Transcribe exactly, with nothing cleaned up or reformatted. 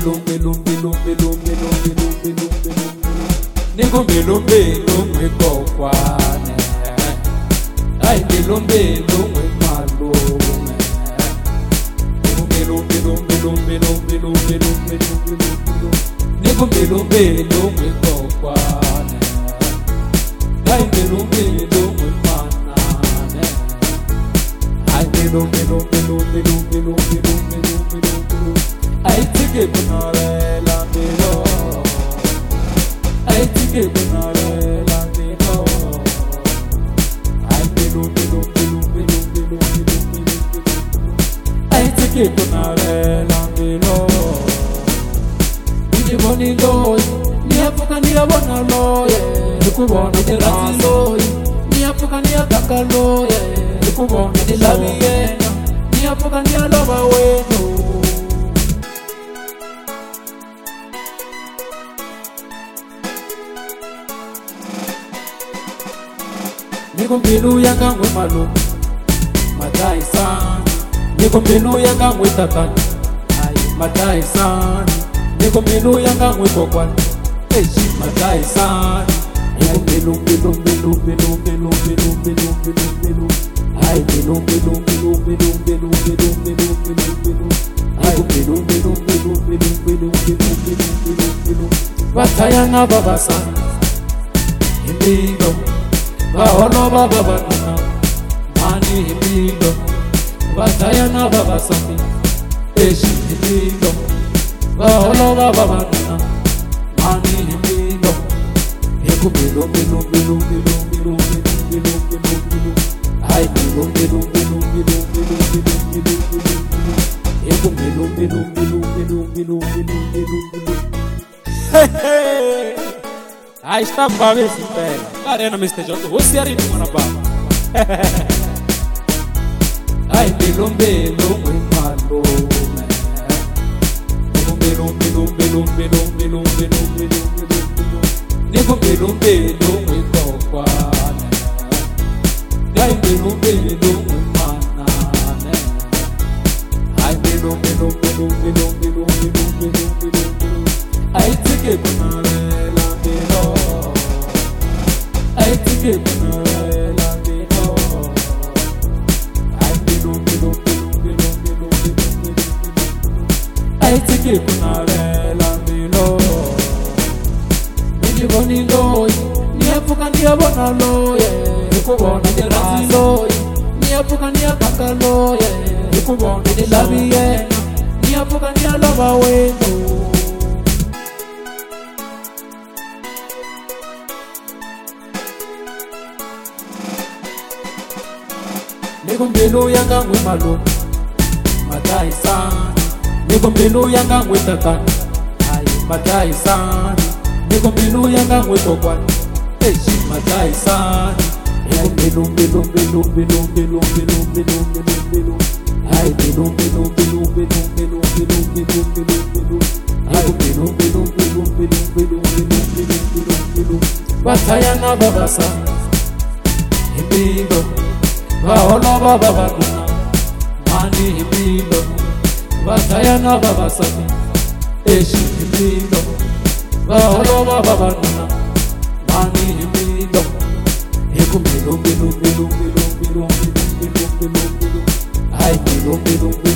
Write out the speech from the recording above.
lumbe lumbe lumbe lumbe lumbe lumbe lumbe lumbe Nigumbe lumbe lumbe kokwane Ay lumbe lumbe malume Nigumbe lumbe lumbe lumbe lumbe lumbe lumbe lumbe Nigumbe lumbe lumbe kokwane Ay lumbe lumbe manane Ay lumbe lumbe lumbe lumbe lumbe lumbe lumbe Ay tige bunare lambiro Ay tige bunare lambiro Ay lumbe lumbe lumbe lumbe lumbe lumbe Ay tige bunare lambiro Nije boni loy ni afuka ni abona loy Nikubona dirati loy ni afuka ni ataka loy Nikubona dilabiyena ni afuka ni alaba weno Nigumbilu yanga ngwe malu Madai san Nigumbilu yanga ngwe tatan Ay madai san Nigumbilu yanga ngwe kokwan Eish madai san Nigumbilu bilu bilu bilu bilu bilu bilu bilu bilu Ay bilu bilu bilu bilu bilu bilu bilu bilu bilu Ay bilu bilu bilu bilu bilu bilu bilu bilu bilu Batayanga baba san Himbigo Bahono baba banana Mani himbigo Batayana baba sami Eshi himbigo Bahono baba banana Mani himbigo Eko bilo bilo bilo bilo bilo bilo bilo bilo bilo Ay bilo bilo bilo bilo bilo bilo bilo bilo bilo Eko bilo bilo bilo bilo bilo bilo bilo bilo Hey hey Aí está para ver se pega. Arena mister J, você ari no Manababa. Ai bilumbe lumbe malume. Bilumbe lumbe lumbe lumbe lumbe lumbe lumbe lumbe lumbe. Nigo bilumbe lumbe kokwane. Ai bilumbe lumbe manane. Ai bilumbe lumbe lumbe lumbe lumbe lumbe lumbe lumbe. Ai tike bunare. I think it will be no. I bilu bilu bilu bilu bilu bilu bilu. I think it will be no. Ni boni loy, ni afuka ni abona loy. Nikubona dirati loy, ni afuka ni ataka loy. Nikubona dilabiyena, ni afuka ni alaba weno. Nigumbilu yanga ngwe malu Madai san Nigumbilu yanga ngwe tatan Ay madai san Nigumbilu yanga ngwe tokwan Eish madai san Nigumbilu bilu bilu bilu bilu bilu bilu bilu bilu Ay bilu bilu bilu bilu bilu bilu bilu bilu bilu Ay bilu bilu bilu bilu bilu bilu bilu bilu bilu Batayana baba san Himbigo Bahono baba banana Mani himbigo Batayana baba sami Eshi himbigo Bahono baba banana Mani himbigo Eko bilu bilu bilu bilu bilu bilu bilu bilu Ay bilu bilu bilu